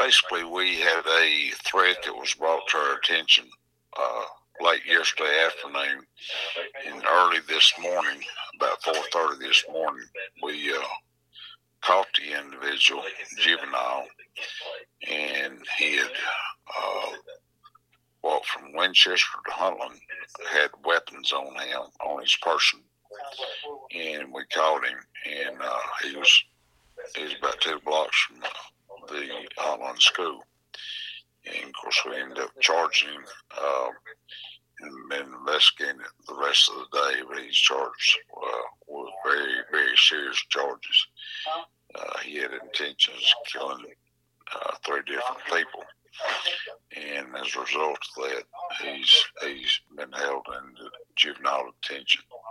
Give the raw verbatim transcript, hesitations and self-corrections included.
basically, we had a threat that was brought to our attention uh, late yesterday afternoon, and early this morning, about four thirty this morning, we uh, caught the individual, juvenile, and he had uh, walked from Winchester to Huntland, had weapons on him, on his person, and we caught him, and uh, he was he was about two blocks from uh, the Huntland school. And of course, we ended up charging him uh, and been investigating it the rest of the day, but he's charged uh, with very, very serious charges. Uh, he had intentions of killing uh, three different people, and as a result of that, he's he's been held in juvenile detention.